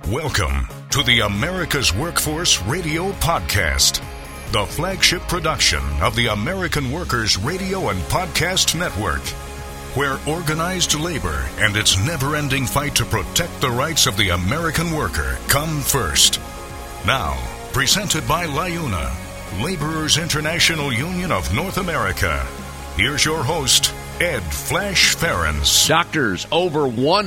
Welcome to the America's Workforce Radio Podcast, the flagship production of the American Workers Radio and Podcast Network, where organized labor and its never-ending fight to protect the rights of the American worker come first. Now, presented by LIUNA, Laborers International Union of North America. Here's your host, Ed Flash Ferens. Doctors, over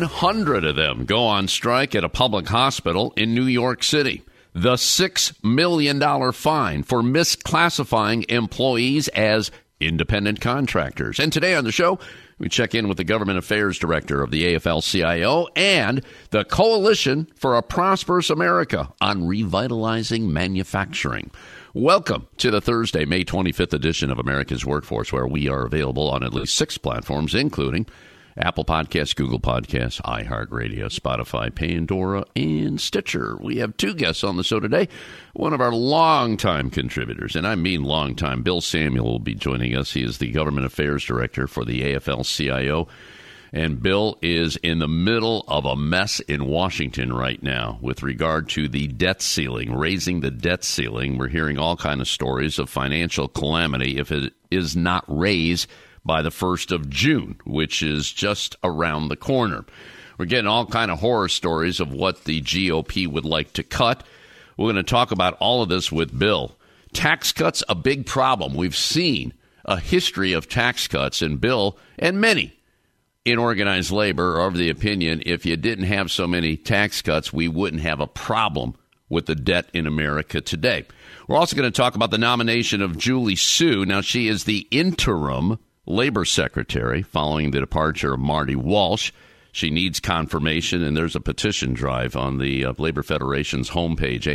100 of them, go on strike at a public hospital in New York City. The $6 million fine for misclassifying employees as independent contractors. And today on the show, we check in with the Government Affairs Director of the AFL-CIO and the Coalition for a Prosperous America on revitalizing manufacturing. Welcome to the Thursday, May 25th edition of America's Workforce, where we are available on at least 6 platforms, including Apple Podcasts, Google Podcasts, iHeartRadio, Spotify, Pandora, and Stitcher. We have 2 guests on the show today. One of our longtime contributors, and I mean longtime, Bill Samuel will be joining us. He is the Government Affairs Director for the AFL-CIO. And Bill is in the middle of a mess in Washington right now with regard to the debt ceiling, raising the debt ceiling. We're hearing all kinds of stories of financial calamity if it is not raised by the 1st of June, which is just around the corner. We're getting all kinds of horror stories of what the GOP would like to cut. We're going to talk about all of this with Bill. Tax cuts, a big problem. We've seen a history of tax cuts, and Bill and many in organized labor are of the opinion if you didn't have so many tax cuts, we wouldn't have a problem with the debt in America today. We're also going to talk about the nomination of Julie Su. Now, she is the interim labor secretary following the departure of Marty Walsh. She needs confirmation, and there's a petition drive on the Labor Federation's homepage,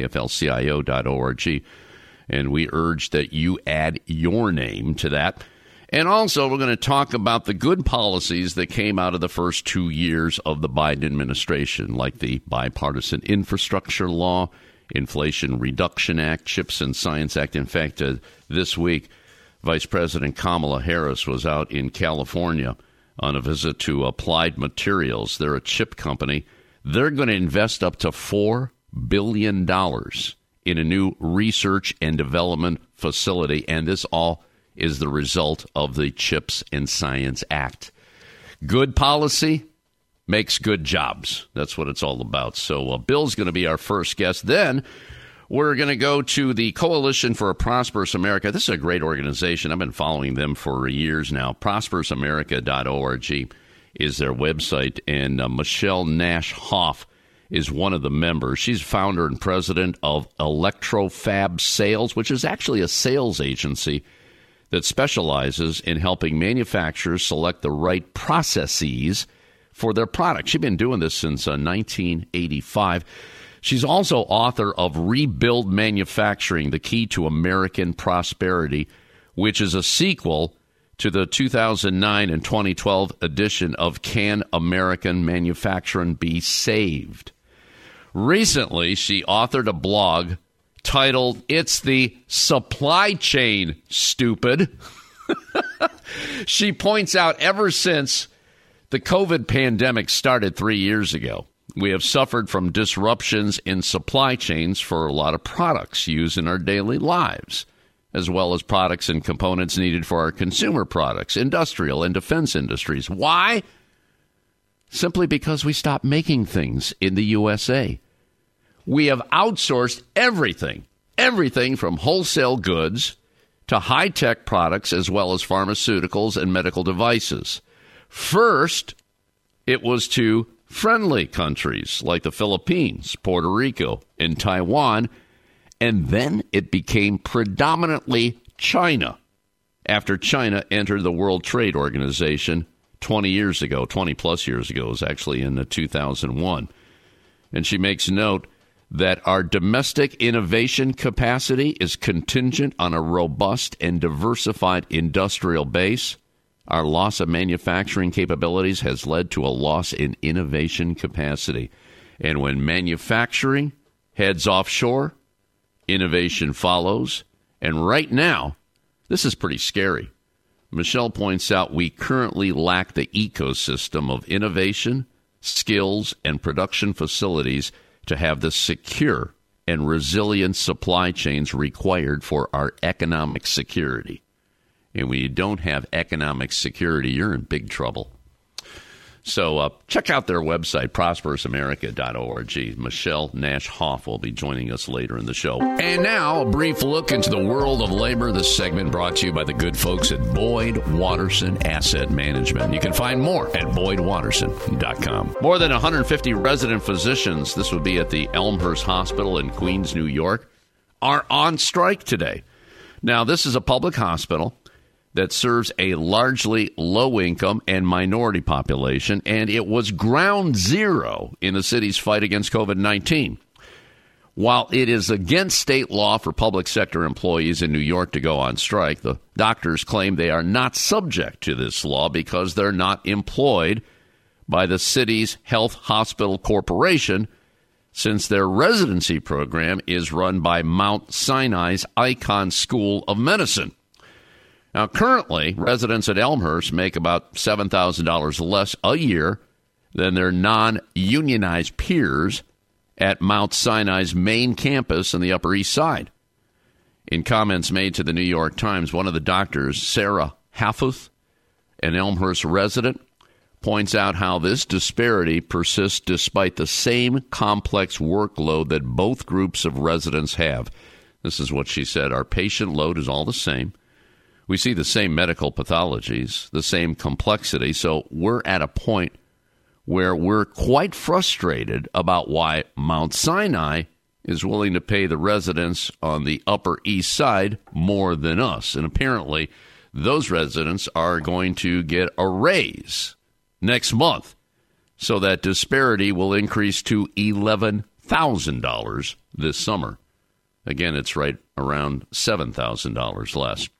aflcio.org, and we urge that you add your name to that. And also, we're going to talk about the good policies that came out of the first 2 years of the Biden administration, like the Bipartisan Infrastructure Law, Inflation Reduction Act, CHIPS and Science Act. In fact, this week, Vice President Kamala Harris was out in California on a visit to Applied Materials. They're a chip company. They're going to invest up to $4 billion in a new research and development facility, and this all is the result of the CHIPS and Science Act. Good policy makes good jobs. That's what it's all about. So Bill's going to be our first guest. Then we're going to go to the Coalition for a Prosperous America. This is a great organization. I've been following them for years now. ProsperousAmerica.org is their website, and Michelle Nash Hoff is one of the members. She's founder and president of Electrofab Sales, which is actually a sales agency that specializes in helping manufacturers select the right processes for their products. She's been doing this since 1985. She's also author of Rebuild Manufacturing, The Key to American Prosperity, which is a sequel to the 2009 and 2012 edition of Can American Manufacturing Be Saved? Recently, she authored a blog titled, It's the Supply Chain, Stupid. She points out ever since the COVID pandemic started 3 years ago, we have suffered from disruptions in supply chains for a lot of products used in our daily lives, as well as products and components needed for our consumer products, industrial and defense industries. Why? Simply because we stopped making things in the USA. We have outsourced everything from wholesale goods to high-tech products, as well as pharmaceuticals and medical devices. First, it was to friendly countries like the Philippines, Puerto Rico, and Taiwan, and then it became predominantly China after China entered the World Trade Organization 20 plus years ago. It was actually in 2001. And she makes note that our domestic innovation capacity is contingent on a robust and diversified industrial base. Our loss of manufacturing capabilities has led to a loss in innovation capacity. And when manufacturing heads offshore, innovation follows. And right now, this is pretty scary. Michelle points out we currently lack the ecosystem of innovation, skills, and production facilities to have the secure and resilient supply chains required for our economic security. And when you don't have economic security, you're in big trouble. So check out their website, prosperousamerica.org. Michelle Nash Hoff will be joining us later in the show. And now, a brief look into the world of labor. This segment brought to you by the good folks at Boyd Watterson Asset Management. You can find more at BoydWatterson.com. More than 150 resident physicians, this would be at the Elmhurst Hospital in Queens, New York, are on strike today. Now, this is a public hospital that serves a largely low-income and minority population, and it was ground zero in the city's fight against COVID-19. While it is against state law for public sector employees in New York to go on strike, the doctors claim they are not subject to this law because they're not employed by the city's Health Hospital Corporation, since their residency program is run by Mount Sinai's Icahn School of Medicine. Now, currently, residents at Elmhurst make about $7,000 less a year than their non-unionized peers at Mount Sinai's main campus in the Upper East Side. In comments made to the New York Times, one of the doctors, Sarah Haffuth, an Elmhurst resident, points out how this disparity persists despite the same complex workload that both groups of residents have. This is what she said: "Our patient load is all the same. We see the same medical pathologies, the same complexity, so we're at a point where we're quite frustrated about why Mount Sinai is willing to pay the residents on the Upper East Side more than us." And apparently, those residents are going to get a raise next month, so that disparity will increase to $11,000 this summer. Again, it's right around $7,000 less.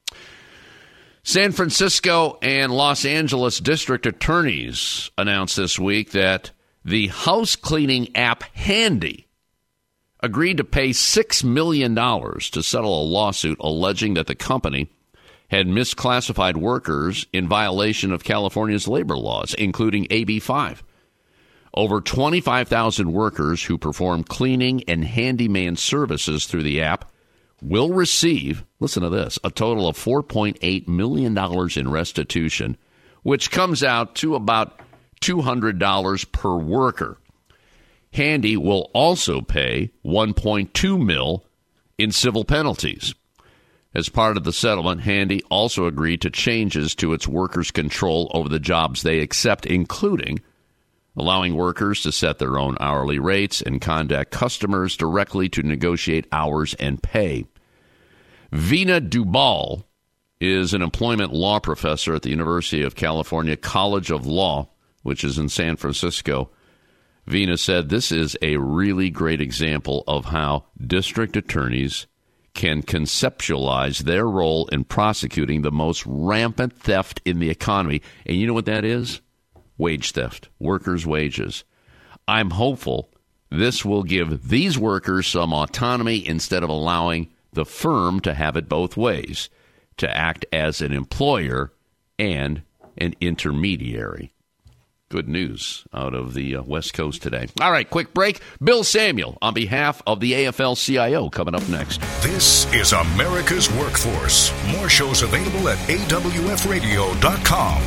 San Francisco and Los Angeles district attorneys announced this week that the house cleaning app Handy agreed to pay $6 million to settle a lawsuit alleging that the company had misclassified workers in violation of California's labor laws, including AB 5. Over 25,000 workers who perform cleaning and handyman services through the app will receive, listen to this, a total of $4.8 million in restitution, which comes out to about $200 per worker. Handy will also pay $1.2 million in civil penalties. As part of the settlement, Handy also agreed to changes to its workers' control over the jobs they accept, including allowing workers to set their own hourly rates and contact customers directly to negotiate hours and pay. Vina Dubal is an employment law professor at the University of California College of Law, which is in San Francisco. Vina said this is a really great example of how district attorneys can conceptualize their role in prosecuting the most rampant theft in the economy. And you know what that is? Wage theft, workers' wages. I'm hopeful this will give these workers some autonomy instead of allowing the firm to have it both ways, to act as an employer and an intermediary. Good news out of the West Coast today. All right, quick break. Bill Samuel on behalf of the AFL-CIO coming up next. This is America's Workforce. More shows available at awfradio.com.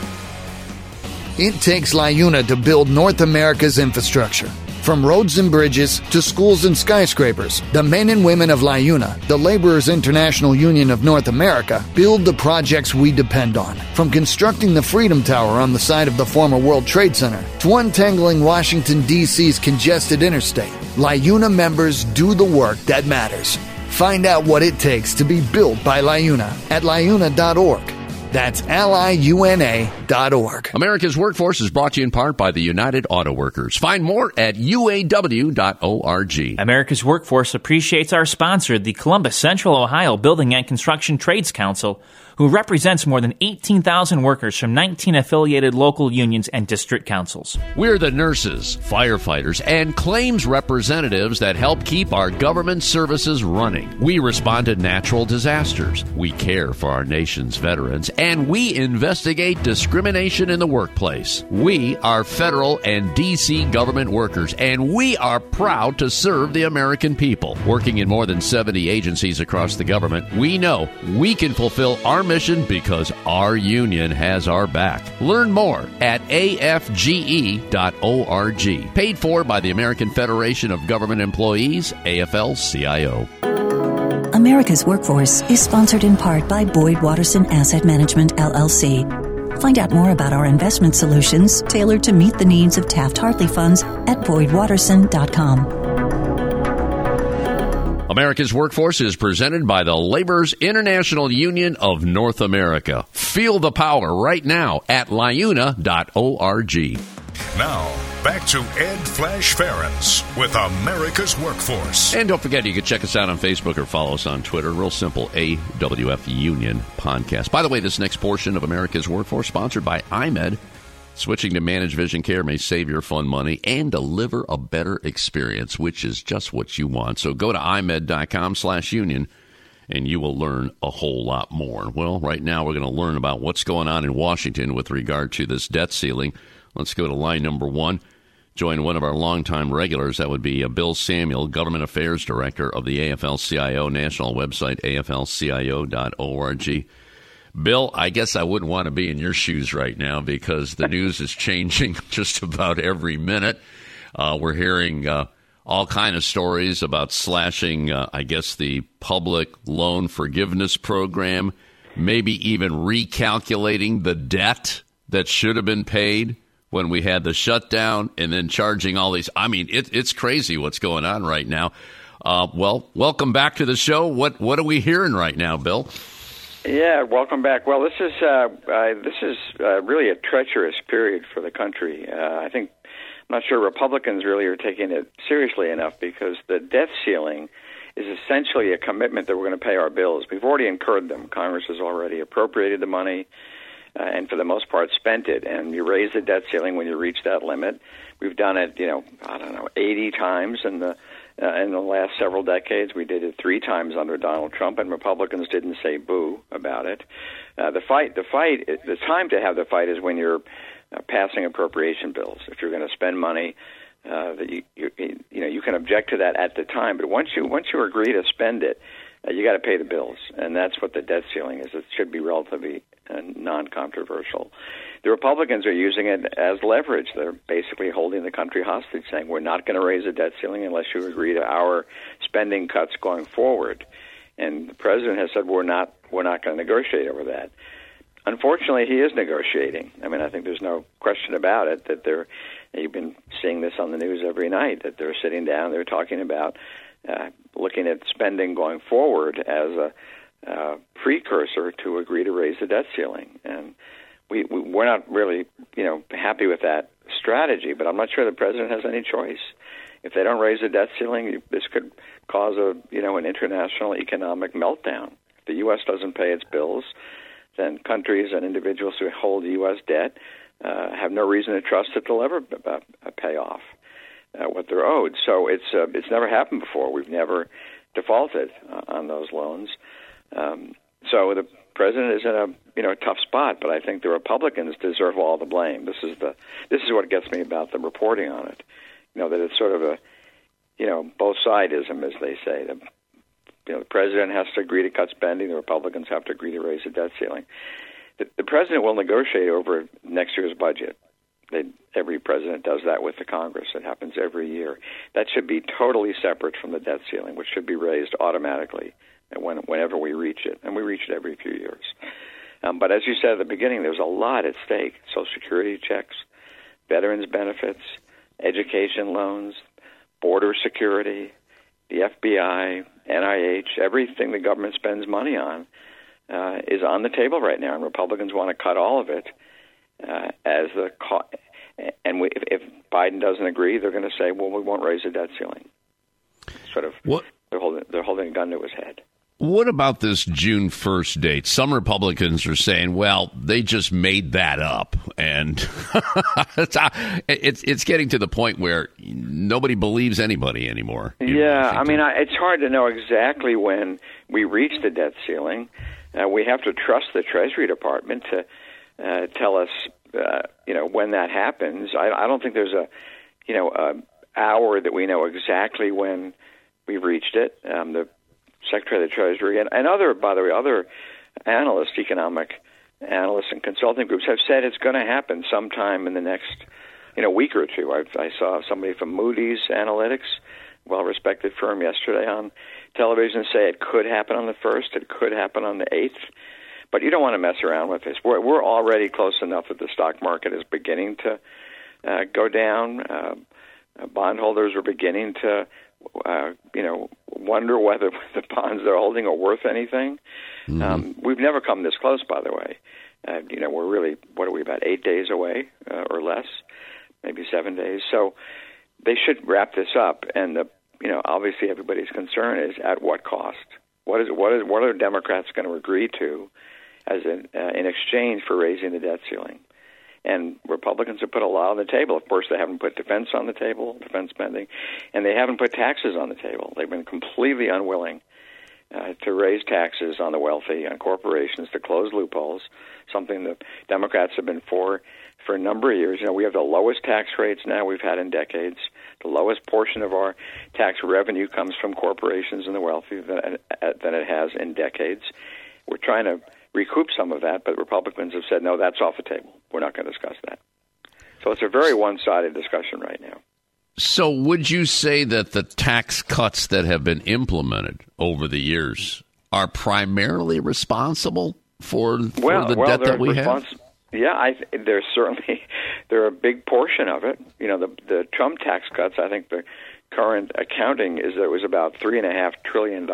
It takes LiUNA to build North America's infrastructure. From roads and bridges to schools and skyscrapers, the men and women of LiUNA, the Laborers International Union of North America, build the projects we depend on. From constructing the Freedom Tower on the site of the former World Trade Center to untangling Washington, D.C.'s congested interstate, LiUNA members do the work that matters. Find out what it takes to be built by LiUNA at liuna.org. That's liuna.org. America's Workforce is brought to you in part by the United Auto Workers. Find more at uaw.org. America's Workforce appreciates our sponsor, the Columbus Central Ohio Building and Construction Trades Council, who represents more than 18,000 workers from 19 affiliated local unions and district councils. We're the nurses, firefighters, and claims representatives that help keep our government services running. We respond to natural disasters. We care for our nation's veterans, and we investigate discrimination discrimination in the workplace. We are federal and D.C. government workers, and we are proud to serve the American people. Working in more than 70 agencies across the government, we know we can fulfill our mission because our union has our back. Learn more at afge.org. Paid for by the American Federation of Government Employees, AFL-CIO. America's Workforce is sponsored in part by Boyd Watterson Asset Management, LLC. Find out more about our investment solutions tailored to meet the needs of Taft-Hartley funds at BoydWatterson.com. America's Workforce is presented by the Laborers International Union of North America. Feel the power right now at liuna.org. Now, back to Ed Flash Ferenc with America's Workforce. And don't forget, you can check us out on Facebook or follow us on Twitter. Real simple, AWF Union Podcast. By the way, this next portion of America's Workforce, sponsored by iMed. Switching to managed vision care may save your fund money and deliver a better experience, which is just what you want. So go to imed.com/union, and you will learn a whole lot more. Well, right now we're going to learn about what's going on in Washington with regard to this debt ceiling. Let's go to line number one. Join one of our longtime regulars. That would be Bill Samuel, Government Affairs Director of the AFL-CIO national website, aflcio.org. Bill, I guess I wouldn't want to be in your shoes right now because the news is changing just about every minute. We're hearing all kind of stories about slashing, I guess, the public loan forgiveness program, maybe even recalculating the debt that should have been paid when we had the shutdown, and then charging all these. I mean, it's crazy what's going on right now. Well, welcome back to the show. What are we hearing right now, Bill? Yeah, welcome back. Well, this is really a treacherous period for the country. I'm not sure Republicans really are taking it seriously enough, because the debt ceiling is essentially a commitment that we're going to pay our bills. We've already incurred them. Congress has already appropriated the money. And for the most part, spent it. And you raise the debt ceiling when you reach that limit. We've done it, 80 times in the last several decades. We did it 3 times under Donald Trump, and Republicans didn't say boo about it. The time to have the fight is when you're passing appropriation bills. If you're going to spend money, that you can object to that at the time. But once you agree to spend it, you got to pay the bills, and that's what the debt ceiling is. It should be relatively non-controversial. The Republicans are using it as leverage. They're basically holding the country hostage, saying we're not going to raise the debt ceiling unless you agree to our spending cuts going forward. And the president has said we're not going to negotiate over that. Unfortunately, he is negotiating. I mean, I think there's no question about it that you've been seeing this on the news every night, that they're sitting down, they're talking about looking at spending going forward as a precursor to agree to raise the debt ceiling. And we're not really, happy with that strategy, but I'm not sure the president has any choice. If they don't raise the debt ceiling, this could cause an international economic meltdown. If the U.S. doesn't pay its bills, then countries and individuals who hold U.S. debt have no reason to trust that they'll ever pay off what they're owed. So it's never happened before. We've never defaulted on those loans. So the president is in a tough spot, but I think the Republicans deserve all the blame. This is what gets me about the reporting on it. That it's sort of a both-sidism, as they say. The president has to agree to cut spending. The Republicans have to agree to raise the debt ceiling. The president will negotiate over next year's budget. Every president does that with the Congress. It happens every year. That should be totally separate from the debt ceiling, which should be raised automatically whenever we reach it, and we reach it every few years. But as you said at the beginning, there's a lot at stake: Social Security checks, veterans benefits, education loans, border security, the FBI, NIH, everything the government spends money on is on the table right now, and Republicans want to cut all of it as the if Biden doesn't agree, they're going to say, well, we won't raise the debt ceiling. Sort of, what? They're holding a gun to his head. What about this June 1st date? Some Republicans are saying, well, they just made that up. And it's getting to the point where nobody believes anybody anymore. Yeah, it's hard to know exactly when we reach the debt ceiling. We have to trust the Treasury Department to tell us, when that happens. I don't think there's a hour that we know exactly when we've reached it. The Secretary of the Treasury and other analysts, economic analysts and consulting groups have said it's going to happen sometime in the next, week or two. I saw somebody from Moody's Analytics, well-respected firm, yesterday on television say it could happen on the 1st, it could happen on the 8th. But you don't want to mess around with this. We're already close enough that the stock market is beginning to go down. Bondholders are beginning to, wonder whether the bonds they're holding are worth anything. Mm-hmm. We've never come this close, by the way. We're really, what are we, about 8 days away or less, maybe 7 days. So they should wrap this up. And obviously everybody's concern is at what cost? What are Democrats going to agree to as in exchange for raising the debt ceiling? And Republicans have put a lot on the table. Of course, they haven't put defense on the table, defense spending, and they haven't put taxes on the table. They've been completely unwilling to raise taxes on the wealthy, on corporations, to close loopholes, something that Democrats have been for a number of years. We have the lowest tax rates now we've had in decades. The lowest portion of our tax revenue comes from corporations and the wealthy than it has in decades. We're trying to recoup some of that, but Republicans have said, no, that's off the table. We're not going to discuss that. So it's a very one-sided discussion right now. So would you say that the tax cuts that have been implemented over the years are primarily responsible for the debt that we have? Yeah, they're a big portion of it. The Trump tax cuts, I think the current accounting is that it was about $3.5 trillion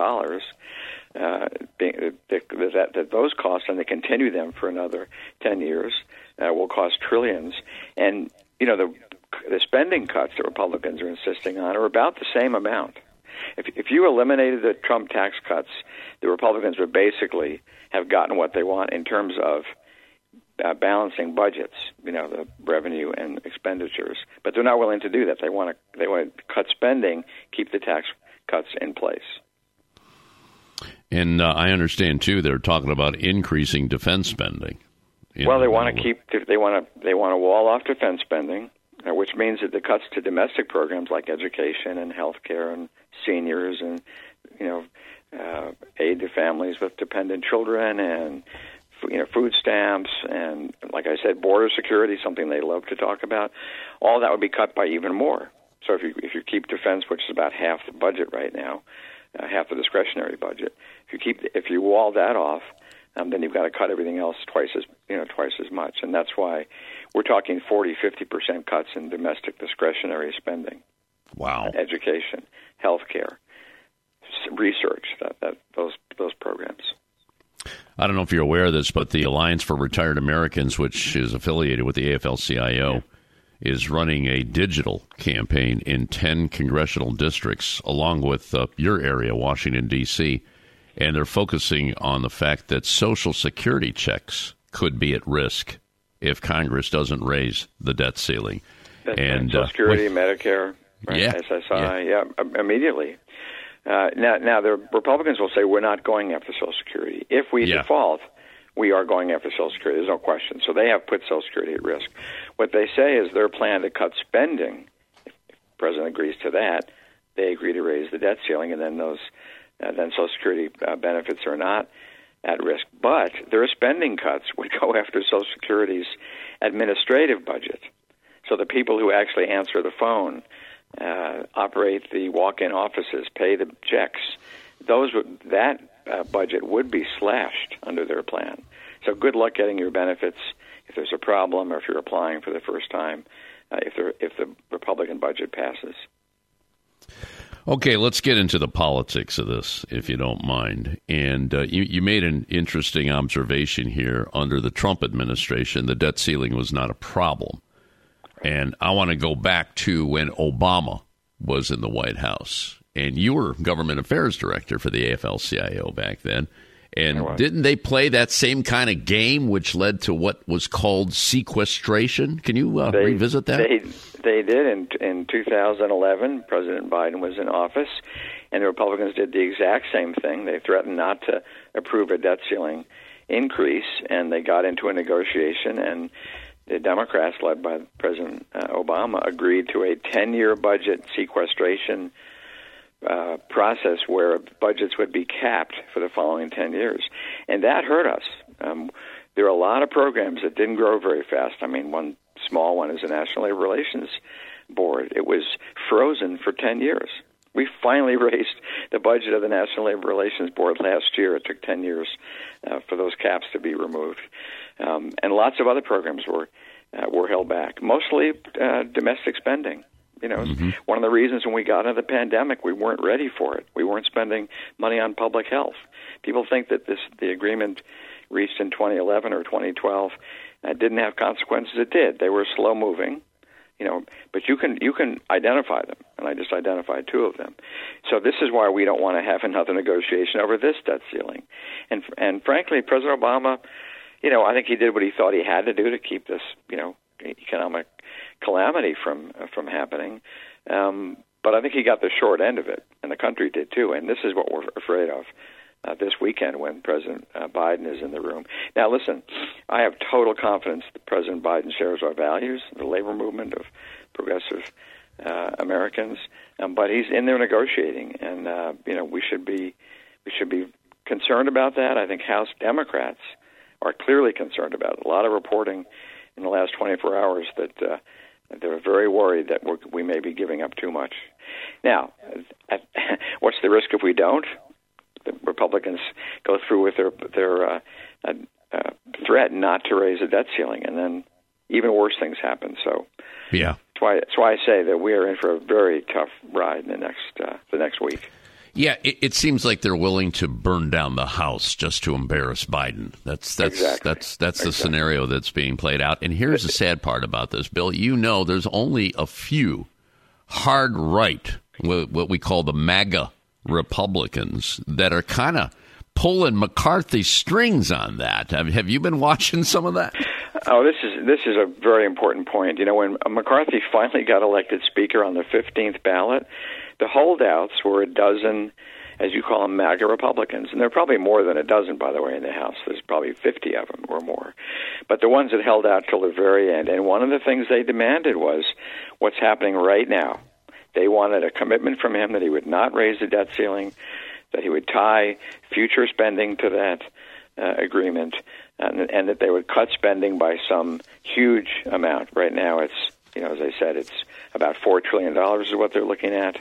that those costs, and they continue them for another 10 years, will cost trillions. And, the spending cuts that Republicans are insisting on are about the same amount. If you eliminated the Trump tax cuts, the Republicans would basically have gotten what they want in terms of balancing budgets, the revenue and expenditures. But they're not willing to do that. They want to cut spending, keep the tax cuts in place. And I understand too they're talking about increasing defense spending. Well, they want to wall off defense spending, which means that the cuts to domestic programs like education and health care and seniors and aid to families with dependent children and food stamps and, like I said, border security, something they love to talk about, all that would be cut by even more. So if you keep defense, which is about half the budget right now, half the discretionary budget, if you wall that off, then you've got to cut everything else twice as much, and that's why we're talking 40-50% cuts in domestic discretionary spending. Wow. Education, health care, research, those programs. I don't know if you're aware of this, but the Alliance for Retired Americans, which is affiliated with the AFL-CIO, is running a digital campaign in 10 congressional districts, along with your area, Washington, D.C., and they're focusing on the fact that Social Security checks could be at risk if Congress doesn't raise the debt ceiling. And Social Security, Medicare, right? SSI, immediately. Now, the Republicans will say we're not going after Social Security. If we default, we are going after Social Security. There's no question. So they have put Social Security at risk. What they say is their plan to cut spending, if the President agrees to that, they agree to raise the debt ceiling, and then then Social Security benefits are not at risk. But their spending cuts would go after Social Security's administrative budget. So the people who actually answer the phone, operate the walk-in offices, pay the checks, that budget would be slashed under their plan. So good luck getting your benefits if there's a problem or if you're applying for the first time, if the Republican budget passes. Okay, let's get into the politics of this, if you don't mind. And you made an interesting observation here. Under the Trump administration, the debt ceiling was not a problem. And I want to go back to when Obama was in the White House. And you were government affairs director for the AFL-CIO back then. And didn't they play that same kind of game, which led to what was called sequestration? Can you revisit that? They did. In 2011, President Biden was in office, and the Republicans did the exact same thing. They threatened not to approve a debt ceiling increase, and they got into a negotiation, and the Democrats, led by President Obama, agreed to a 10-year budget sequestration process where budgets would be capped for the following 10 years. And that hurt us. There are a lot of programs that didn't grow very fast. I mean, one small one is the National Labor Relations Board. It was frozen for 10 years. We finally raised the budget of the National Labor Relations Board last year. It took 10 years for those caps to be removed. And lots of other programs were held back, mostly domestic spending. You know, one of the reasons when we got into the pandemic, we weren't ready for it. We weren't spending money on public health. People think that the agreement reached in 2011 or 2012 didn't have consequences. It did. They were slow moving. You know, but you can identify them, and I just identified two of them. So this is why we don't want to have another negotiation over this debt ceiling. And frankly, President Obama, you know, I think he did what he thought he had to do to keep this, you know, economic calamity from happening. But I think he got the short end of it, and the country did too. And this is what we're afraid of this weekend when President Biden is in the room. Now, listen, I have total confidence that President Biden shares our values, the labor movement of progressive Americans, but he's in there negotiating, and you know, we should be concerned about that. I think House Democrats are clearly concerned about it. A lot of reporting in the last 24 hours that they're very worried that we may be giving up too much. Now, what's the risk if we don't? The Republicans go through with their threat not to raise the debt ceiling, and then even worse things happen. So, yeah, that's why I say that we are in for a very tough ride in the next week. Yeah, it seems like they're willing to burn down the House just to embarrass Biden. That's the scenario that's being played out. And here's the sad part about this, Bill. You know, there's only a few hard right, what we call the MAGA Republicans, that are kind of pulling McCarthy's strings on that. Have you been watching some of that? Oh, this is a very important point. You know, when McCarthy finally got elected Speaker on the 15th ballot, the holdouts were a dozen, as you call them, MAGA Republicans. And there are probably more than a dozen, by the way, in the House. There's probably 50 of them or more. But the ones that held out till the very end. And one of the things they demanded was what's happening right now. They wanted a commitment from him that he would not raise the debt ceiling, that he would tie future spending to that agreement, and that they would cut spending by some huge amount. Right now, it's, you know, as I said, it's about $4 trillion is what they're looking at.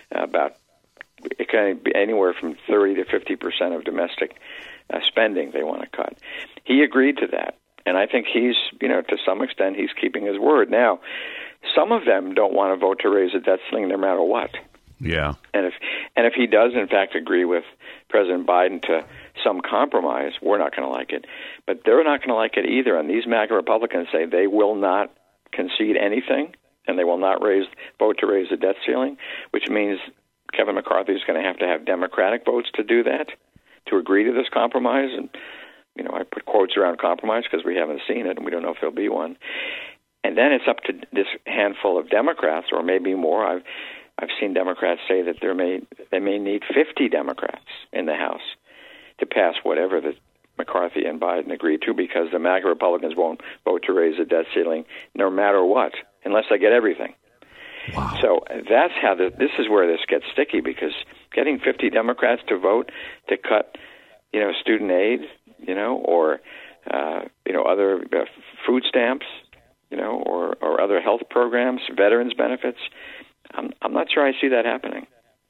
It can be anywhere from 30 to 50% of domestic spending they want to cut. He agreed to that, and I think he's, you know, to some extent, he's keeping his word. Now, some of them don't want to vote to raise the debt ceiling no matter what. Yeah. And if he does, in fact, agree with President Biden to some compromise, we're not going to like it. But they're not going to like it either. And these MAGA Republicans say they will not concede anything, and they will not vote to raise the debt ceiling, which means Kevin McCarthy is going to have Democratic votes to do that, to agree to this compromise. And, you know, I put quotes around compromise because we haven't seen it, and we don't know if there'll be one. And then it's up to this handful of Democrats, or maybe more. I've seen Democrats say that they may need 50 Democrats in the House to pass whatever the McCarthy and Biden agreed to, because the MAGA Republicans won't vote to raise the debt ceiling no matter what, unless they get everything. Wow. So that's how this is where this gets sticky, because getting 50 Democrats to vote to cut, you know, student aid, you know, or you know, other food stamps, you know, or other health programs, veterans benefits. I'm not sure I see that happening.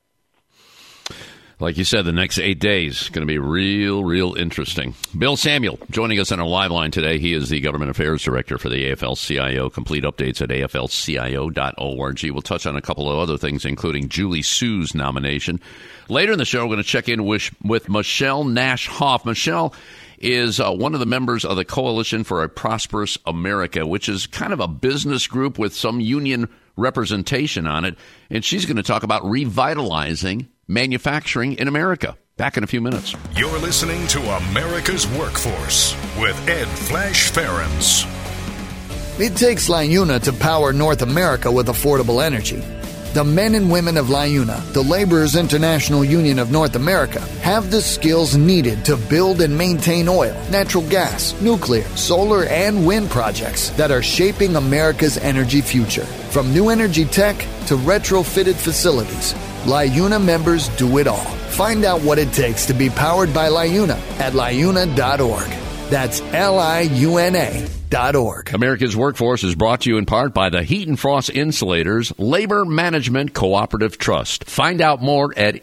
Like you said, the next 8 days is going to be real interesting. Bill Samuel joining us on our live line today. He is the Government Affairs Director for the AFL-CIO. Complete updates at aflcio.org. We'll touch on a couple of other things, including Julie Sue's nomination. Later in the show, we're going to check in with Michelle Nash Hoff. Michelle is one of the members of the Coalition for a Prosperous America, which is kind of a business group with some union representation on it. And she's going to talk about revitalizing manufacturing in America. Back in a few minutes. You're listening to America's Workforce with Ed Flash Ferens. It takes LiUNA to power North America with affordable energy. The men and women of LIUNA, the Laborers International Union of North America, have the skills needed to build and maintain oil, natural gas, nuclear, solar, and wind projects that are shaping America's energy future. From new energy tech to retrofitted facilities, LIUNA members do it all. Find out what it takes to be powered by LIUNA at LIUNA.org. That's LIUNA.org. America's Workforce is brought to you in part by the Heat and Frost Insulators Labor Management Cooperative Trust. Find out more at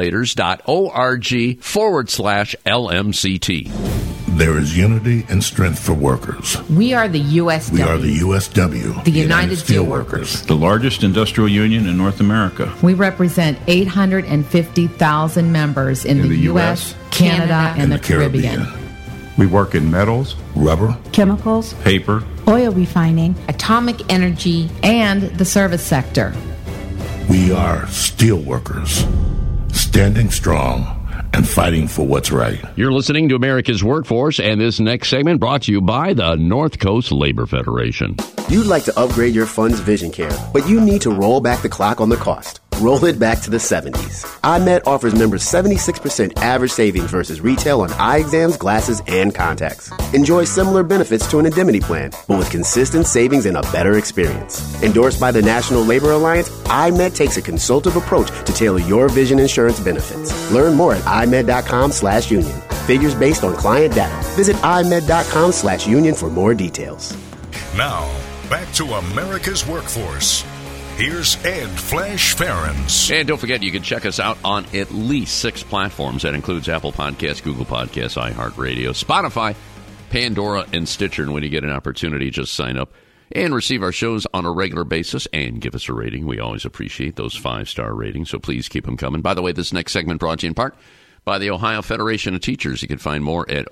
insulators.org/LMCT. There is unity and strength for workers. We are the USW. We are the USW. The United Steelworkers. The largest industrial union in North America. We represent 850,000 members in the U.S., Canada, and the Caribbean. We work in metals, rubber, chemicals, paper, oil refining, atomic energy, and the service sector. We are steelworkers, standing strong and fighting for what's right. You're listening to America's Workforce, and this next segment brought to you by the North Coast Labor Federation. You'd like to upgrade your fund's vision care, but you need to roll back the clock on the cost. Roll it back to the 70s. iMed offers members 76% average savings versus retail on eye exams, glasses, and contacts. Enjoy similar benefits to an indemnity plan, but with consistent savings and a better experience. Endorsed by the National Labor Alliance, iMed takes a consultative approach to tailor your vision insurance benefits. Learn more at imed.com/union. Figures based on client data. Visit imed.com/union for more details. Now, back to America's Workforce. Here's Ed Flash Ferens. And don't forget, you can check us out on at least 6 platforms. That includes Apple Podcasts, Google Podcasts, iHeartRadio, Spotify, Pandora, and Stitcher. And when you get an opportunity, just sign up and receive our shows on a regular basis and give us a rating. We always appreciate those 5-star ratings, so please keep them coming. By the way, this next segment brought to you in part by the Ohio Federation of Teachers. You can find more at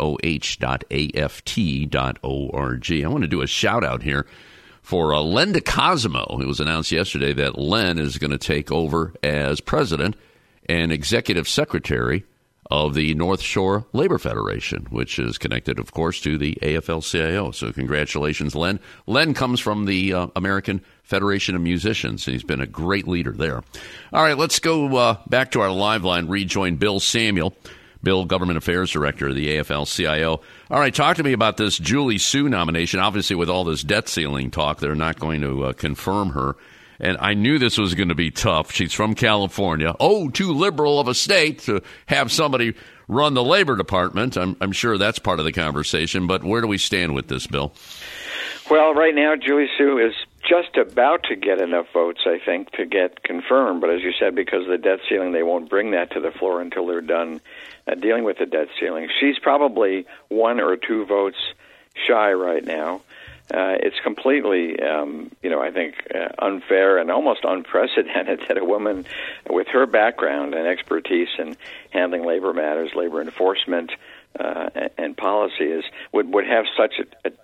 oh.aft.org. I want to do a shout-out here for Len DeCosimo. It was announced yesterday that Len is going to take over as president and executive secretary of the North Shore Labor Federation, which is connected, of course, to the AFL-CIO. So congratulations, Len. Len comes from the American Federation of Musicians, and he's been a great leader there. All right, let's go back to our live line, rejoin Bill Samuel. Bill, Government Affairs Director of the AFL-CIO. All right, talk to me about this Julie Su nomination. Obviously, with all this debt ceiling talk, they're not going to confirm her. And I knew this was going to be tough. She's from California. Oh, too liberal of a state to have somebody run the Labor Department. I'm sure that's part of the conversation. But where do we stand with this, Bill? Well, right now, Julie Su is just about to get enough votes, I think, to get confirmed. But as you said, because of the debt ceiling, they won't bring that to the floor until they're done dealing with the debt ceiling. She's probably 1 or 2 votes shy right now. It's completely, I think, unfair and almost unprecedented that a woman with her background and expertise in handling labor matters, labor enforcement, and policy would have such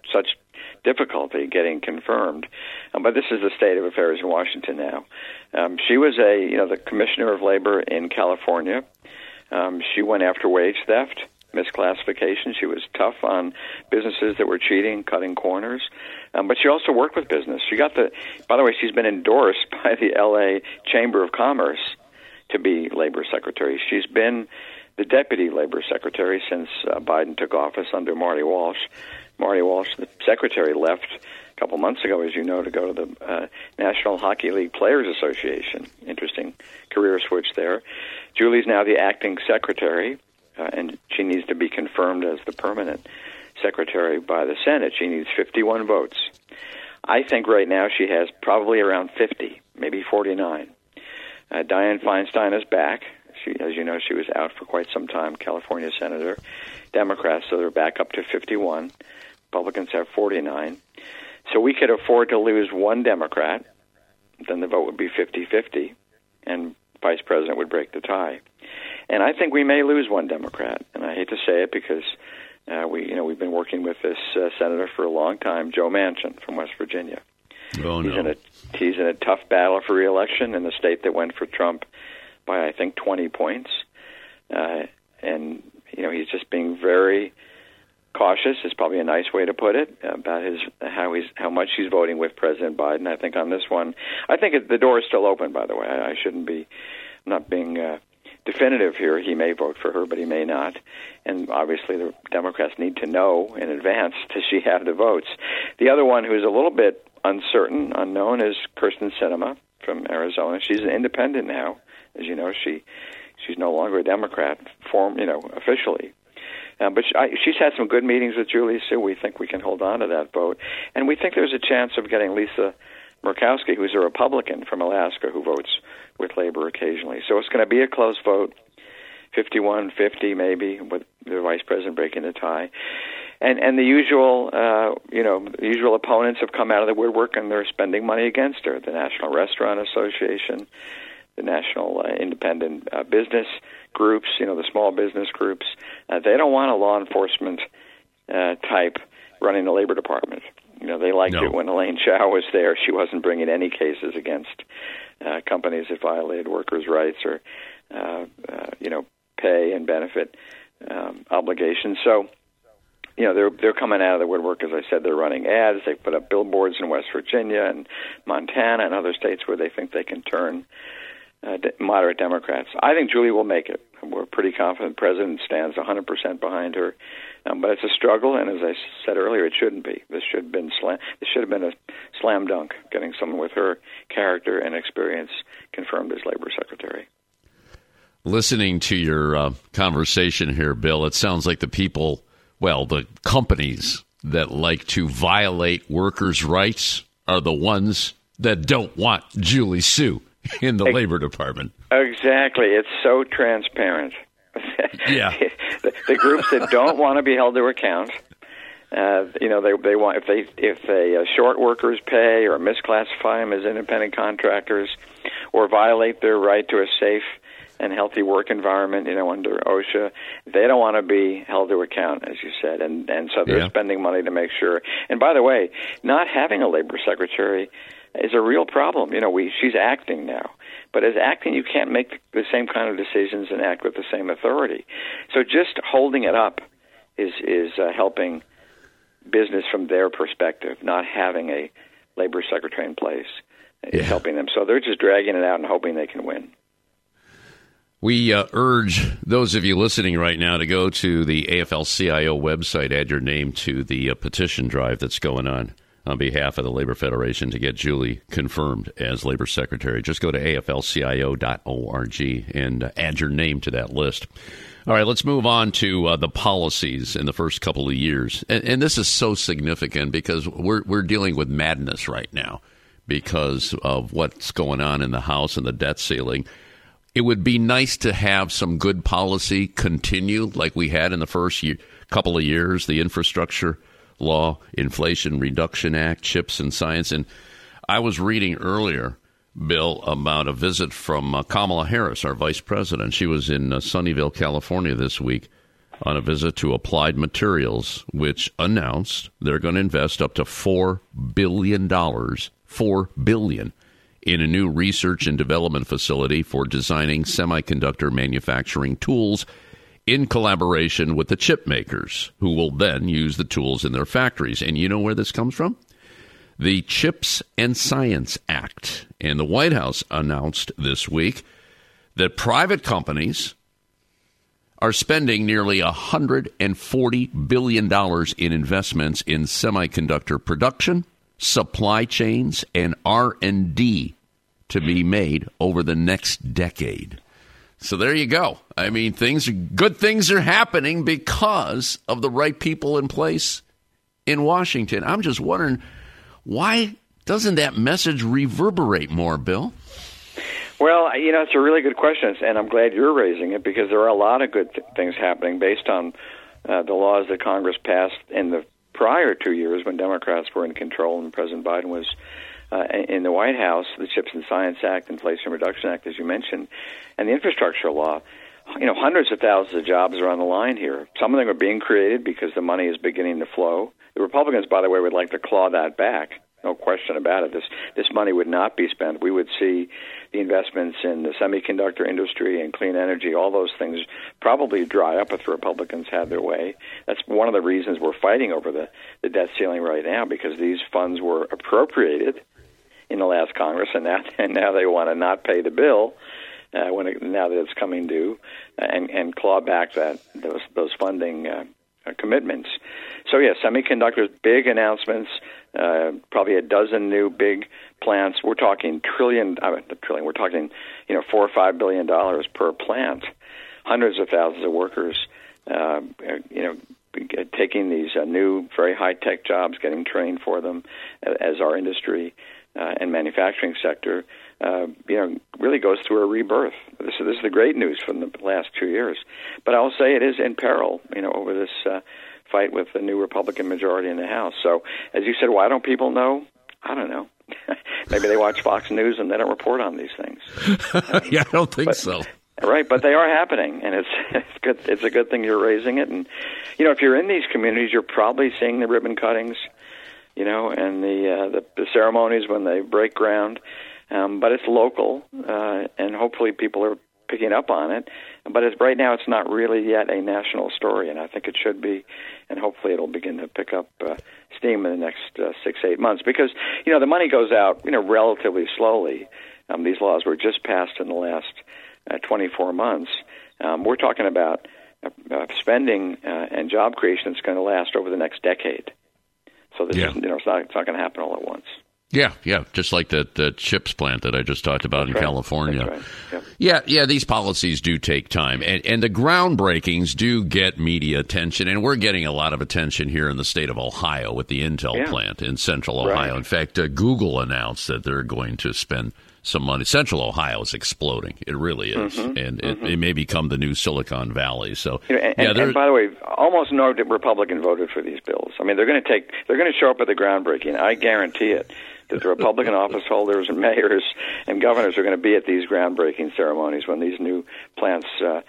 difficulty getting confirmed. But this is the state of affairs in Washington now. She was the commissioner of labor in California. She went after wage theft, misclassification. She was tough on businesses that were cheating, cutting corners. But she also worked with business. By the way, she's been endorsed by the L.A. Chamber of Commerce to be labor secretary. She's been the deputy labor secretary since Biden took office under Marty Walsh. Marty Walsh, the secretary, left a couple months ago, as you know, to go to the National Hockey League Players Association. Interesting career switch there. Julie's now the acting secretary, and she needs to be confirmed as the permanent secretary by the Senate. She needs 51 votes. I think right now she has probably around 50, maybe 49. Dianne Feinstein is back. As you know, she was out for quite some time, California senator. Democrats, so they're back up to 51. Republicans have 49. So we could afford to lose 1 Democrat. Then the vote would be 50-50, and Vice President would break the tie. And I think we may lose 1 Democrat. And I hate to say it because we've been working with this senator for a long time, Joe Manchin from West Virginia. Oh, no. He's in a tough battle for re-election in the state that went for Trump by, I think, 20 points. And he's just being very cautious is probably a nice way to put it about how much he's voting with President Biden. I think on this one, I think the door is still open. By the way, I shouldn't be not being definitive here. He may vote for her, but he may not. And obviously, the Democrats need to know in advance does she have the votes. The other one who's a little bit uncertain, unknown, is Kyrsten Sinema from Arizona. She's an independent now, as you know. She's no longer a Democrat, officially. But she's had some good meetings with Julie Su. We think we can hold on to that vote. And we think there's a chance of getting Lisa Murkowski, who's a Republican from Alaska who votes with Labor occasionally. So it's going to be a close vote, 51-50 maybe, with the vice president breaking the tie. And the usual, the usual opponents have come out of the woodwork and they're spending money against her. The National Restaurant Association, the National Independent Business Groups, the small business groups, they don't want a law enforcement type running the Labor Department. They liked it when Elaine Chao was there. She wasn't bringing any cases against companies that violated workers' rights or, pay and benefit obligations. So, they're coming out of the woodwork. As I said, they're running ads. They put up billboards in West Virginia and Montana and other states where they think they can turn moderate Democrats. I think Julie will make it. We're pretty confident the president stands 100% behind her. But it's a struggle, and as I said earlier, it shouldn't be. This should have been a slam dunk, getting someone with her character and experience confirmed as Labor Secretary. Listening to your conversation here, Bill, it sounds like the companies that like to violate workers' rights are the ones that don't want Julie Su in the Labor Department. Exactly. It's so transparent. Yeah. The groups that don't want to be held to account, they want if they short workers' pay or misclassify them as independent contractors, or violate their right to a safe and healthy work environment, under OSHA, they don't want to be held to account, as you said, and so they're spending money to make sure. And by the way, not having a labor secretary is a real problem. She's acting now. But as acting, you can't make the same kind of decisions and act with the same authority. So just holding it up is helping business from their perspective. Not having a labor secretary in place is helping them. So they're just dragging it out and hoping they can win. We urge those of you listening right now to go to the AFL-CIO website, add your name to the petition drive that's going on behalf of the Labor Federation to get Julie confirmed as Labor Secretary. Just go to aflcio.org and add your name to that list. All right, let's move on to the policies in the first couple of years. And this is so significant because we're dealing with madness right now because of what's going on in the House and the debt ceiling. It would be nice to have some good policy continue like we had in the first couple of years, the infrastructure law, Inflation Reduction Act, CHIPS and Science. And I was reading earlier, Bill, about a visit from Kamala Harris, our vice president. She was in Sunnyvale, California this week on a visit to Applied Materials, which announced they're going to invest up to $4 billion in a new research and development facility for designing semiconductor manufacturing tools in collaboration with the chip makers, who will then use the tools in their factories. And you know where this comes from? The CHIPS and Science Act. And the White House announced this week that private companies are spending nearly $140 billion in investments in semiconductor production, supply chains, and R&D to be made over the next decade. So there you go. I mean, good things are happening because of the right people in place in Washington. I'm just wondering, why doesn't that message reverberate more, Bill? Well, it's a really good question, and I'm glad you're raising it because there are a lot of good things happening based on the laws that Congress passed in the prior 2 years when Democrats were in control and President Biden was in the White House, the CHIPS and Science Act, Inflation Reduction Act, as you mentioned, and the infrastructure law. Hundreds of thousands of jobs are on the line here. Some of them are being created because the money is beginning to flow. The Republicans, by the way, would like to claw that back. no question about it. This money would not be spent. We would see the investments in the semiconductor industry and clean energy, all those things probably dry up if the Republicans had their way. That's one of the reasons we're fighting over the debt ceiling right now, because these funds were appropriated in the last Congress, and now they want to not pay the bill now that it's coming due, and claw back those funding commitments. So yeah, semiconductors, big announcements, probably a dozen new big plants. We're talking we're talking $4 or $5 billion per plant, hundreds of thousands of workers, taking these new very high tech jobs, getting trained for them as our industry and manufacturing sector really goes through a rebirth. This is the great news from the last 2 years. But I'll say it is in peril, over this fight with the new Republican majority in the House. So, as you said, why don't people know? I don't know. Maybe they watch Fox News and they don't report on these things. Yeah, I don't think so. Right, but they are happening, and it's good. It's a good thing you're raising it. And if you're in these communities, you're probably seeing the ribbon cuttings, and the ceremonies when they break ground. But it's local, and hopefully people are picking up on it. But right now, it's not really yet a national story, and I think it should be. And hopefully, it'll begin to pick up steam in the next 6-8 months, because the money goes out relatively slowly. These laws were just passed in the last 24 months. We're talking about spending and job creation that's going to last over the next decade. So this is, it's not going to happen all at once. Yeah, just like the chips plant that I just talked about in California. That's right. Yeah, these policies do take time, and the groundbreakings do get media attention, and we're getting a lot of attention here in the state of Ohio with the Intel plant in Central Ohio. Right. In fact, Google announced that they're going to spend some money. Central Ohio is exploding. It really is, and it may become the new Silicon Valley. So, and by the way, almost no Republican voted for these bills. I mean, they're going to show up at the groundbreaking. I guarantee it. That the Republican office holders and mayors and governors are going to be at these groundbreaking ceremonies when these new plants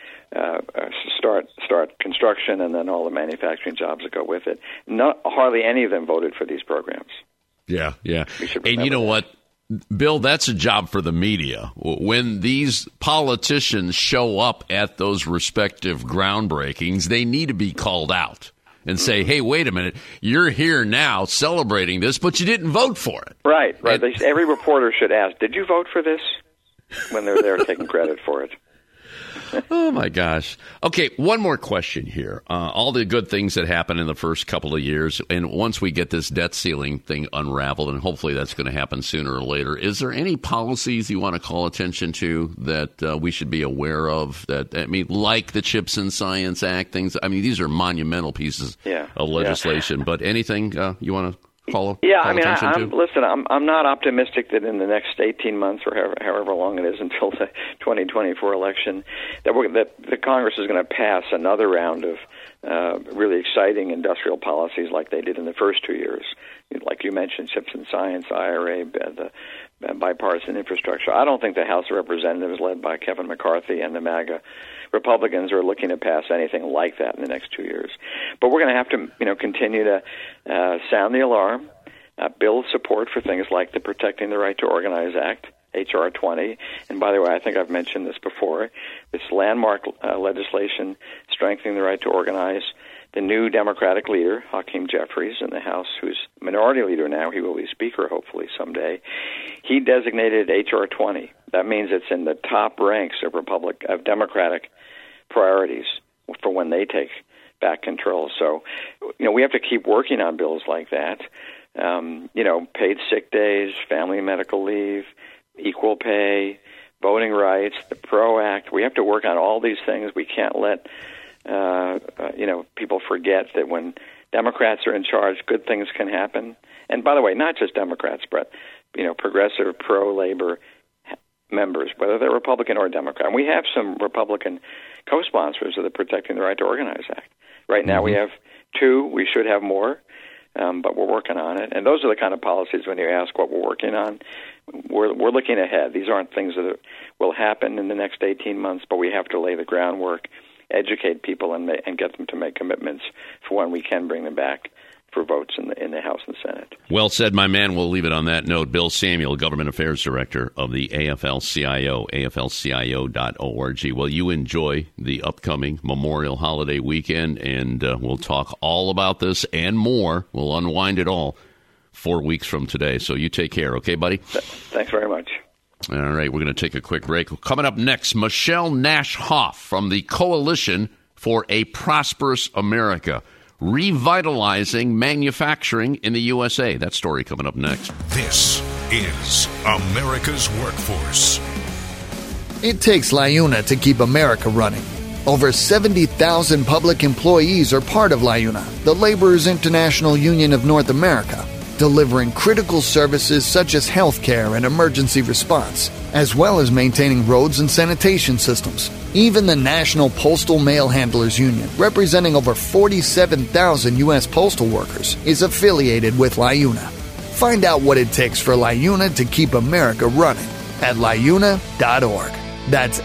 start construction, and then all the manufacturing jobs that go with it. Hardly any of them voted for these programs. Yeah. And you know what, Bill, that's a job for the media. When these politicians show up at those respective groundbreakings, they need to be called out and say, hey, wait a minute, you're here now celebrating this, but you didn't vote for it. Right. Every reporter should ask, did you vote for this? When they're there taking credit for it. Oh, my gosh. Okay, one more question here. All the good things that happened in the first couple of years, and once we get this debt ceiling thing unraveled, and hopefully that's going to happen sooner or later, is there any policies you want to call attention to that we should be aware of? Like the Chips and Science Act, things. I mean, these are monumental pieces of legislation, but anything you want to call attention to? Listen, I'm not optimistic that in the next 18 months or however long it is until the 2024 election that the Congress is going to pass another round of really exciting industrial policies like they did in the first 2 years. Like you mentioned, Chips and Science, IRA, the bipartisan infrastructure. I don't think the House of Representatives, led by Kevin McCarthy and the MAGA Republicans, are looking to pass anything like that in the next 2 years. But we're going to have to, continue to sound the alarm, build support for things like the Protecting the Right to Organize Act, H.R. 20. And by the way, I think I've mentioned this before. This landmark legislation strengthening the right to organize. The new Democratic leader, Hakeem Jeffries, in the House, who's minority leader now, he will be Speaker hopefully someday, he designated H.R. 20. That means it's in the top ranks of Democratic priorities for when they take back control. So, we have to keep working on bills like that. Paid sick days, family and medical leave, equal pay, voting rights, the PRO Act. We have to work on all these things. We can't let people forget that when Democrats are in charge, good things can happen. And by the way, not just Democrats, but progressive, pro-labor members, whether they're Republican or Democrat. And we have some Republican co-sponsors of the Protecting the Right to Organize Act. Right now we have 2. We should have more, but we're working on it. And those are the kind of policies, when you ask what we're working on, we're looking ahead. These aren't things that will happen in the next 18 months, but we have to lay the groundwork, educate people, and get them to make commitments for when we can bring them back for votes in the House and Senate. Well said, my man. We'll leave it on that note. Bill Samuel, Government Affairs Director of the AFL-CIO, AFL-CIO.org. Well, you enjoy the upcoming Memorial Holiday weekend, and we'll talk all about this and more. We'll unwind it all 4 weeks from today. So you take care, okay, buddy? Thanks very much. All right, we're going to take a quick break. Coming up next, Michelle Nash Hoff from the Coalition for a Prosperous America, revitalizing manufacturing in the USA. That story coming up next. This is America's Workforce. It takes LIUNA to keep America running. Over 70,000 public employees are part of LIUNA, the Laborers International Union of North America, delivering critical services such as healthcare and emergency response, as well as maintaining roads and sanitation systems. Even the National Postal Mail Handlers Union, representing over 47,000 U.S. postal workers, is affiliated with LIUNA. Find out what it takes for LIUNA to keep America running at LIUNA.org. That's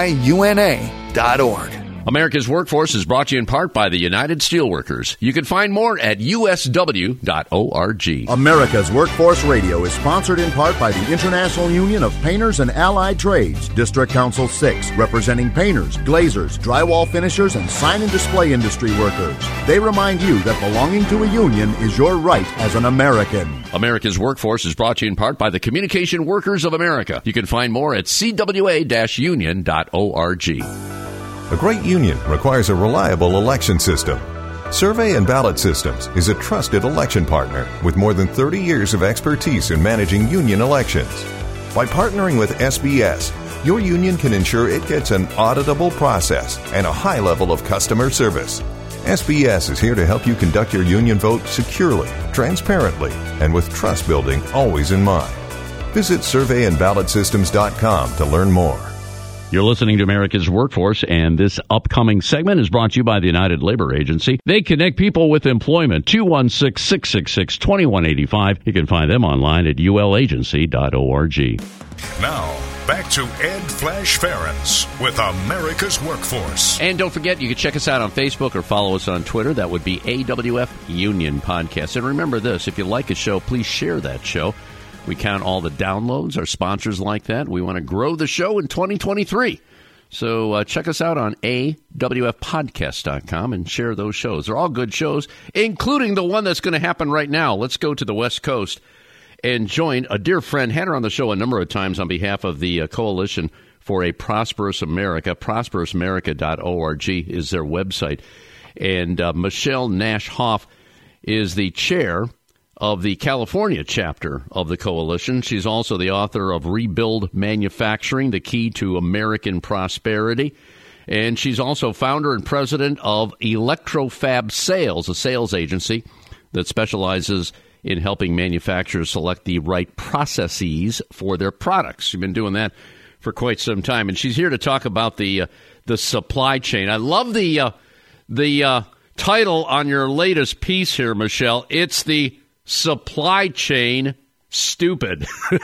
LIUNA.org. America's Workforce is brought to you in part by the United Steelworkers. You can find more at usw.org. America's Workforce Radio is sponsored in part by the International Union of Painters and Allied Trades, District Council 6, representing painters, glazers, drywall finishers, and sign and display industry workers. They remind you that belonging to a union is your right as an American. America's Workforce is brought to you in part by the Communication Workers of America. You can find more at cwa-union.org. A great union requires a reliable election system. Survey and Ballot Systems is a trusted election partner with more than 30 years of expertise in managing union elections. By partnering with SBS, your union can ensure it gets an auditable process and a high level of customer service. SBS is here to help you conduct your union vote securely, transparently, and with trust building always in mind. Visit surveyandballotsystems.com to learn more. You're listening to America's Workforce, and this upcoming segment is brought to you by the United Labor Agency. They connect people with employment. 216-666-2185. You can find them online at ulagency.org. Now, back to Ed Flash Ferens with America's Workforce. And don't forget, you can check us out on Facebook or follow us on Twitter. That would be AWF Union Podcast. And remember this, if you like a show, please share that show. We count all the downloads, our sponsors like that. We want to grow the show in 2023. So check us out on awfpodcast.com and share those shows. They're all good shows, including the one that's going to happen right now. Let's go to the West Coast and join a dear friend. Had her on the show a number of times on behalf of the Coalition for a Prosperous America. ProsperousAmerica.org is their website. And Michelle Nash Hoff is the chair of the California chapter of the Coalition. She's also the author of Rebuild Manufacturing, the Key to American Prosperity. And she's also founder and president of Electrofab Sales, a sales agency that specializes in helping manufacturers select the right processes for their products. She's been doing that for quite some time. And she's here to talk about the supply chain. I love the title on your latest piece here, Michelle. It's the Supply Chain Stupid.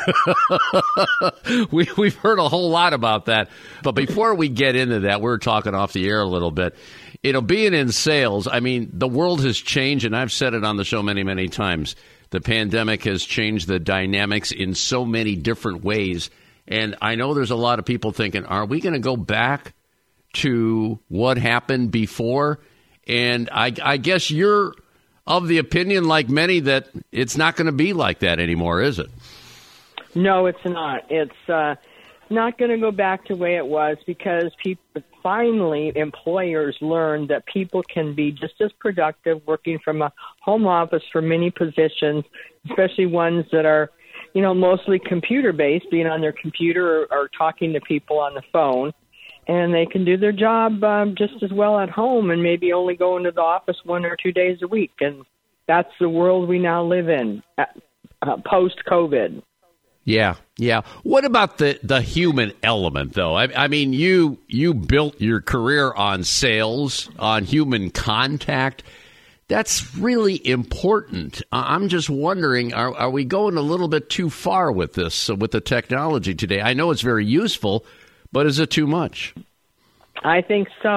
We've heard a whole lot about that. But before we get into that, we're talking off the air a little bit. Being in sales, I mean, the world has changed, and I've said it on the show many, many times. The pandemic has changed the dynamics in so many different ways. And I know there's a lot of people thinking, are we going to go back to what happened before? And I guess you're of the opinion, like many, that it's not going to be like that anymore, is it? No, it's not. It's not going to go back to the way it was because finally employers learned that people can be just as productive working from a home office for many positions, especially ones that are, mostly computer-based, being on their computer or talking to people on the phone. And they can do their job just as well at home and maybe only go into the office 1 or 2 days a week. And that's the world we now live in post-COVID. Yeah. What about the human element, though? I mean, you built your career on sales, on human contact. That's really important. I'm just wondering, are we going a little bit too far with this, with the technology today? I know it's very useful, but is it too much? I think so.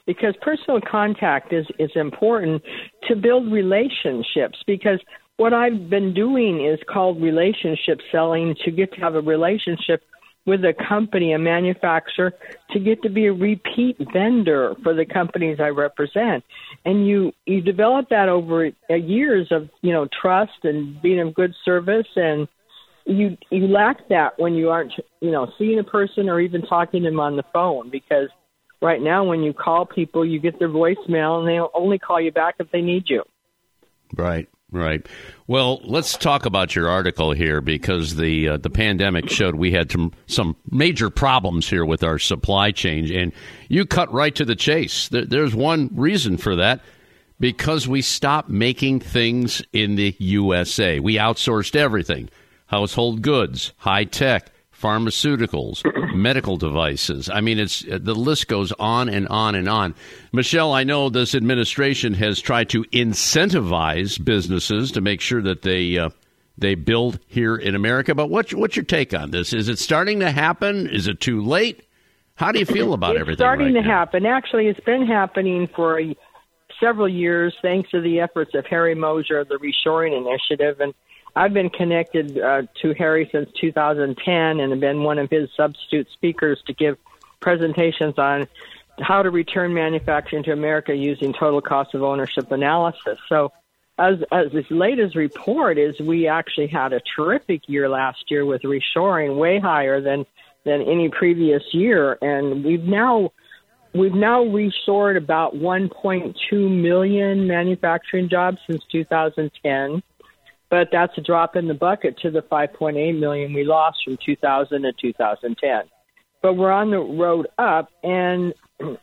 because personal contact is important to build relationships. Because what I've been doing is called relationship selling, to get to have a relationship with a company, a manufacturer, to get to be a repeat vendor for the companies I represent. And you develop that over years of, trust and being of good service. And you lack that when you aren't, seeing a person or even talking to them on the phone, because right now when you call people, you get their voicemail and they'll only call you back if they need you. Right. Right. Well, let's talk about your article here, because the pandemic showed we had some major problems here with our supply chain, and you cut right to the chase. There's one reason for that: because we stopped making things in the USA. We outsourced everything: household goods, high tech, pharmaceuticals, medical devices. I mean, the list goes on and on and on. Michelle, I know this administration has tried to incentivize businesses to make sure that they build here in America. But what's your take on this? Is it starting to happen? Is it too late? How do you feel about everything? It's starting right to now? happen. Actually, it's been happening for several years, thanks to the efforts of Harry Moser of the Reshoring Initiative. And I've been connected to Harry since 2010 and have been one of his substitute speakers to give presentations on how to return manufacturing to America using total cost of ownership analysis. So as this latest report is, we actually had a terrific year last year with reshoring, way higher than any previous year. And we've now reshored about 1.2 million manufacturing jobs since 2010. But that's a drop in the bucket to the 5.8 million we lost from 2000 to 2010. But we're on the road up, and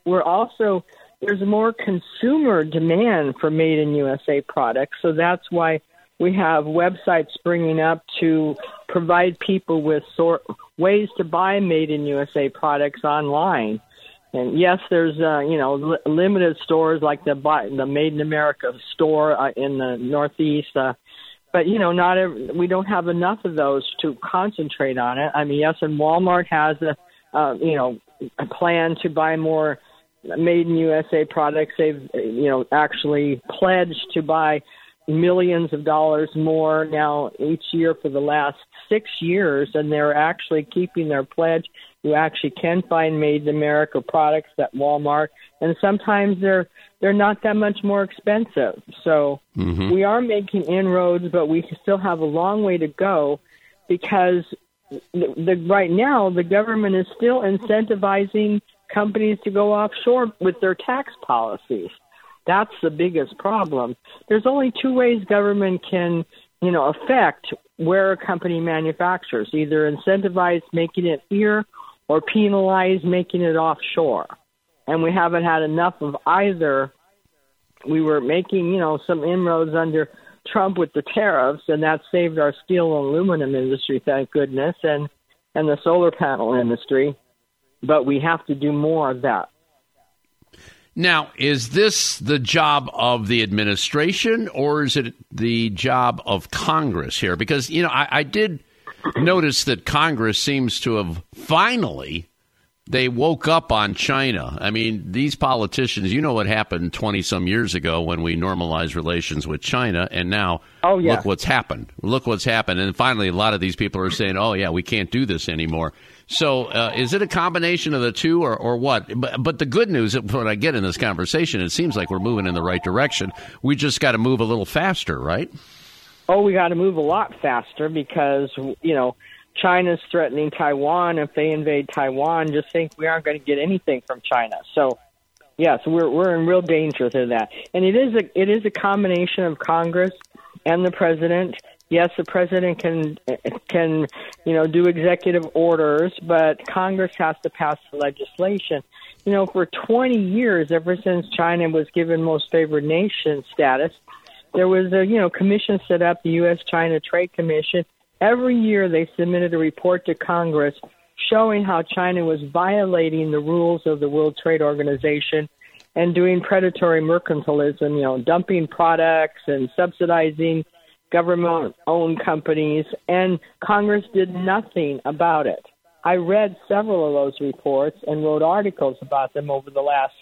there's more consumer demand for made in USA products. So that's why we have websites springing up to provide people with ways to buy made in USA products online. And yes, there's limited stores like the Made in America store in the Northeast. But, we don't have enough of those to concentrate on it. I mean, yes, and Walmart has a plan to buy more made in USA products. They've, actually pledged to buy millions of dollars more now each year for the last 6 years, and they're actually keeping their pledge. You actually can find made in America products at Walmart, and sometimes they're not that much more expensive. So we are making inroads, but we still have a long way to go, because right now the government is still incentivizing companies to go offshore with their tax policies. That's the biggest problem. There's only two ways government can, affect where a company manufactures: either incentivize making it here or penalize making it offshore. And we haven't had enough of either. We were making, some inroads under Trump with the tariffs, and that saved our steel and aluminum industry, thank goodness, and the solar panel industry. But we have to do more of that. Now, is this the job of the administration, or is it the job of Congress here? Because, I did notice that Congress seems to have finally, they woke up on China. I mean, these politicians, what happened 20-some years ago when we normalized relations with China, and now look what's happened. Look what's happened. And finally, a lot of these people are saying, we can't do this anymore. So is it a combination of the two, or what? But the good news, what I get in this conversation, it seems like we're moving in the right direction. We just got to move a little faster, right? Oh, we got to move a lot faster, because, China's threatening Taiwan. If they invade Taiwan, just think we aren't going to get anything from China. So, yes, we're in real danger to that. And it is a combination of Congress and the president. Yes, the president can do executive orders, but Congress has to pass the legislation. For 20 years, ever since China was given most favored nation status, there was a commission set up, the U.S.-China Trade Commission. Every year they submitted a report to Congress showing how China was violating the rules of the World Trade Organization and doing predatory mercantilism, dumping products and subsidizing government-owned companies, and Congress did nothing about it. I read several of those reports and wrote articles about them over the last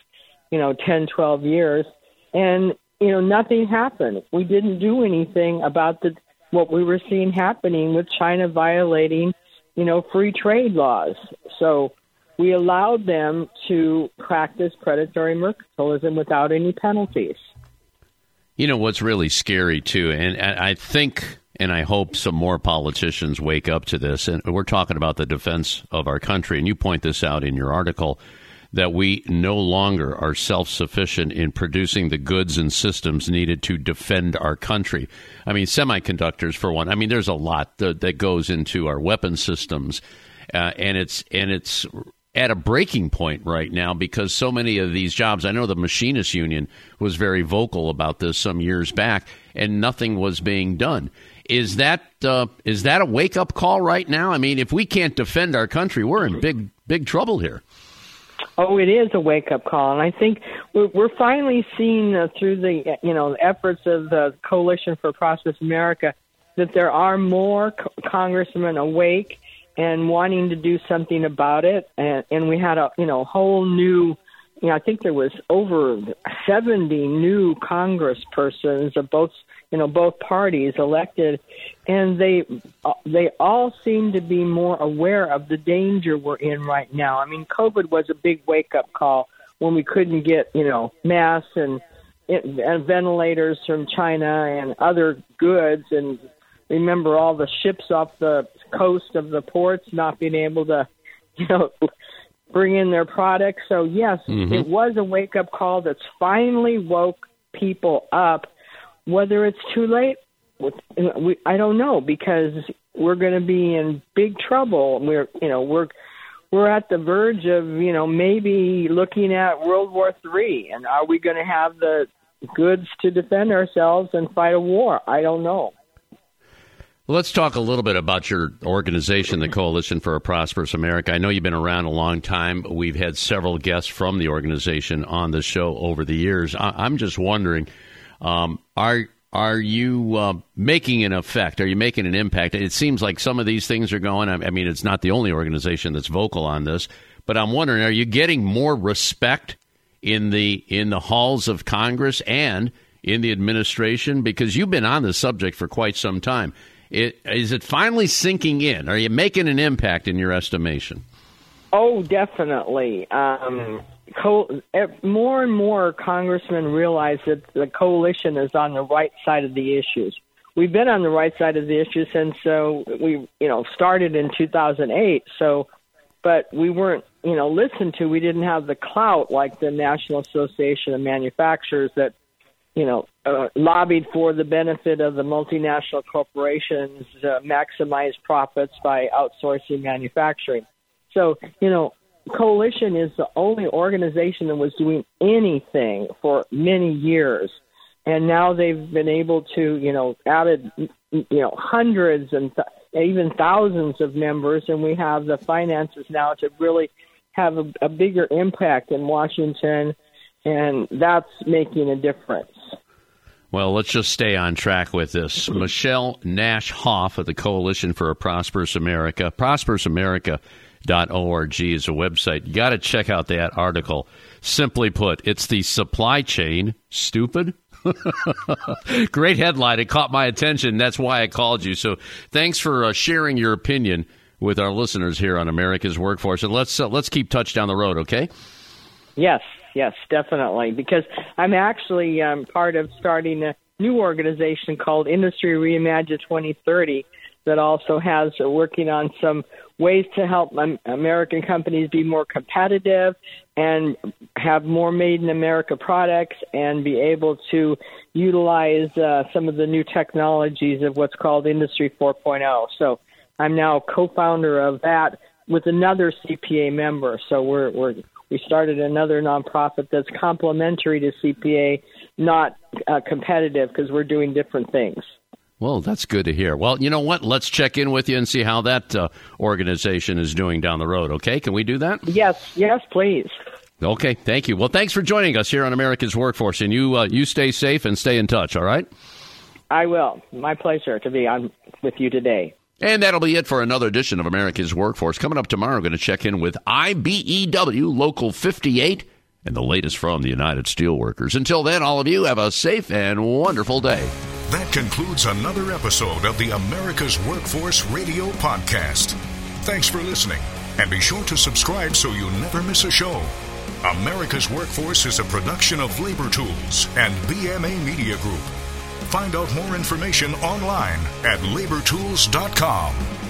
10, 12 years. And, nothing happened. We didn't do anything about what we were seeing happening with China violating, free trade laws. So we allowed them to practice predatory mercantilism without any penalties. What's really scary, too, and I think and I hope some more politicians wake up to this, and we're talking about the defense of our country, and you point this out in your article, that we no longer are self-sufficient in producing the goods and systems needed to defend our country. I mean, semiconductors, for one. I mean, there's a lot that goes into our weapon systems, and it's at a breaking point right now because so many of these jobs, I know the Machinists Union was very vocal about this some years back, and nothing was being done. Is that a wake-up call right now? I mean, if we can't defend our country, we're in big trouble here. Oh, it is a wake-up call, and I think we're finally seeing through the efforts of the Coalition for Prosperous America that there are more congressmen awake and wanting to do something about it. And we had a whole new, I think there was over 70 new congresspersons of both parties elected, and they all seem to be more aware of the danger we're in right now. I mean, COVID was a big wake-up call when we couldn't get, masks and ventilators from China and other goods, and remember all the ships off the coast of the ports not being able to, bring in their products. So, yes, It was a wake-up call that's finally woke people up. Whether it's too late, I don't know, because we're going to be in big trouble. We're at the verge of, maybe looking at World War III. And are we going to have the goods to defend ourselves and fight a war? I don't know. Let's talk a little bit about your organization, the Coalition for a Prosperous America. I know you've been around a long time. We've had several guests from the organization on the show over the years. I'm just wondering, are you making an effect? Are you making an impact? It seems like some of these things are going. I mean, it's not the only organization that's vocal on this, but I'm wondering, are you getting more respect in the halls of Congress and in the administration? Because you've been on this subject for quite some time. Is it finally sinking in? Are you making an impact in your estimation? Oh, definitely. More and more congressmen realize that the coalition is on the right side of the issues. We've been on the right side of the issues since we started in 2008. But we weren't listened to. We didn't have the clout like the National Association of Manufacturers that lobbied for the benefit of the multinational corporations, maximize profits by outsourcing manufacturing. So Coalition is the only organization that was doing anything for many years, and now they've been able to, added, hundreds and even thousands of members, and we have the finances now to really have a bigger impact in Washington, and that's making a difference. Well, let's just stay on track with this. Michelle Nash Hoff of the Coalition for a Prosperous America, ProsperousAmerica.org is a website. You got to check out that article. Simply put, it's the supply chain stupid. Great headline. It caught my attention. That's why I called you. So thanks for sharing your opinion with our listeners here on America's Workforce. And let's keep touch down the road, okay? Yes, definitely. Because I'm actually part of starting a new organization called Industry Reimagine 2030 that also has working on some ways to help American companies be more competitive and have more made-in-America products and be able to utilize some of the new technologies of what's called Industry 4.0. So I'm now co-founder of that with another CPA member. So we started another nonprofit that's complementary to CPA, not competitive, because we're doing different things. Well, that's good to hear. Well, you know what? Let's check in with you and see how that organization is doing down the road, okay? Can we do that? Yes, please. Okay, thank you. Well, thanks for joining us here on America's Workforce, and you stay safe and stay in touch, all right? I will. My pleasure to be on with you today. And that'll be it for another edition of America's Workforce. Coming up tomorrow, we're going to check in with IBEW Local 58 and the latest from the United Steelworkers. Until then, all of you have a safe and wonderful day. That concludes another episode of the America's Workforce Radio Podcast. Thanks for listening, and be sure to subscribe so you never miss a show. America's Workforce is a production of Labor Tools and BMA Media Group. Find out more information online at labortools.com.